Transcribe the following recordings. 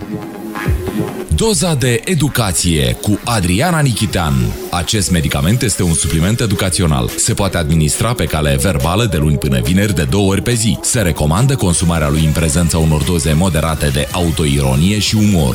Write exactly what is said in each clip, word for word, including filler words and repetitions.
Doza de educație cu Adriana Nichitean. Acest medicament este un supliment educațional. Se poate administra pe cale verbală de luni până vineri de două ori pe zi. Se recomandă consumarea lui în prezența unor doze moderate de autoironie și umor.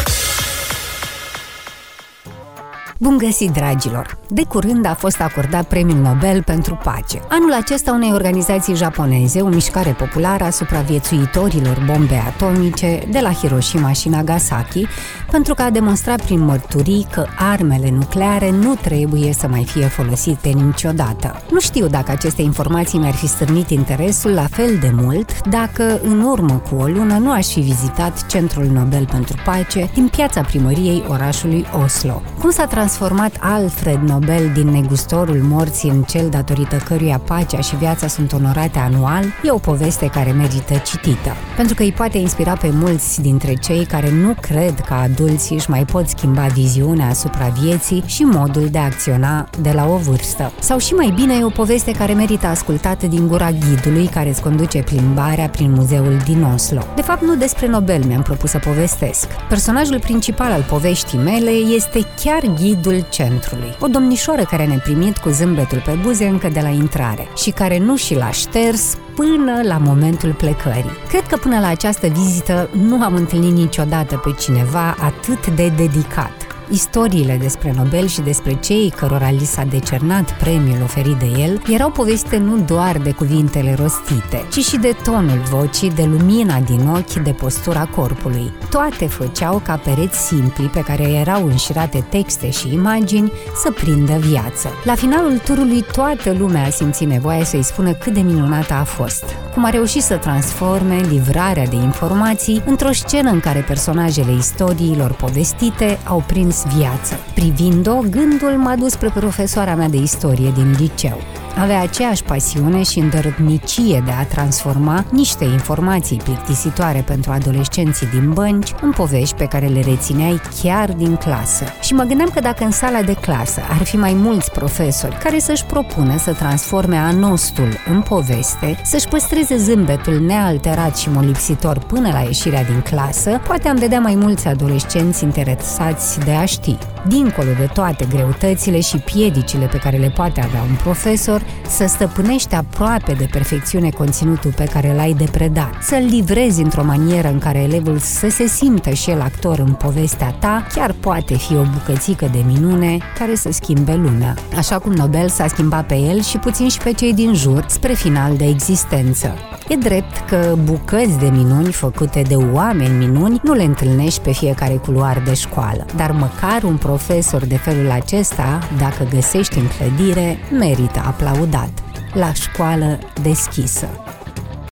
Bun găsit, dragilor! De curând a fost acordat Premiul Nobel pentru Pace. Anul acesta unei organizații japoneze, o mișcare populară asupra viețuitorilor bombe atomice de la Hiroshima și Nagasaki, pentru că a demonstrat prin mărturii că armele nucleare nu trebuie să mai fie folosite niciodată. Nu știu dacă aceste informații mi-ar fi stârnit interesul la fel de mult dacă în urmă cu o lună nu aș fi vizitat Centrul Nobel pentru Pace din piața primăriei orașului Oslo. Cum s-a transformat Alfred Nobel din negustorul morții în cel datorită căruia pacea și viața sunt onorate anual, e o poveste care merită citită, pentru că îi poate inspira pe mulți dintre cei care nu cred că adulții își mai pot schimba viziunea asupra vieții și modul de a acționa de la o vârstă. Sau și mai bine, e o poveste care merită ascultată din gura ghidului care îți conduce plimbarea prin muzeul din Oslo. De fapt, nu despre Nobel mi-am propus să povestesc. Personajul principal al poveștii mele este chiar ghidul centrului, o domnișoară care ne-a primit cu zâmbetul pe buze încă de la intrare și care nu și l-a șters până la momentul plecării. Cred că până la această vizită nu am întâlnit niciodată pe cineva atât de dedicat. Istoriile despre Nobel și despre cei cărora li s-a decernat premiul oferit de el erau povestite nu doar de cuvintele rostite, ci și de tonul vocii, de lumina din ochi, de postura corpului. Toate făceau ca pereți simpli pe care erau înșirate texte și imagini să prindă viață. La finalul turului toată lumea a simțit nevoia să-i spună cât de minunată a fost, cum a reușit să transforme livrarea de informații într-o scenă în care personajele istoriilor povestite au prins viață. Privind-o, gândul m-a dus spre profesoara mea de istorie din liceu. Avea aceeași pasiune și îndărătnicie de a transforma niște informații plictisitoare pentru adolescenții din bănci în povești pe care le rețineai chiar din clasă. Și mă gândeam că dacă în sala de clasă ar fi mai mulți profesori care să-și propună să transforme anostul în poveste, să-și păstreze zâmbetul nealterat și molipsitor până la ieșirea din clasă, poate am vedea mai mulți adolescenți interesați de a ști. Dincolo de toate greutățile și piedicile pe care le poate avea un profesor, să stăpânești aproape de perfecțiune conținutul pe care l-ai de predat, să-l livrezi într-o manieră în care elevul să se simtă și el actor în povestea ta, chiar poate fi o bucățică de minune care să schimbe lumea. Așa cum Nobel s-a schimbat pe el și puțin și pe cei din jur spre final de existență. E drept că bucăți de minuni făcute de oameni minuni nu le întâlnești pe fiecare culoar de școală, dar măcar un profesor de felul acesta, dacă găsești în clădire, merită aplaudat. La școală deschisă.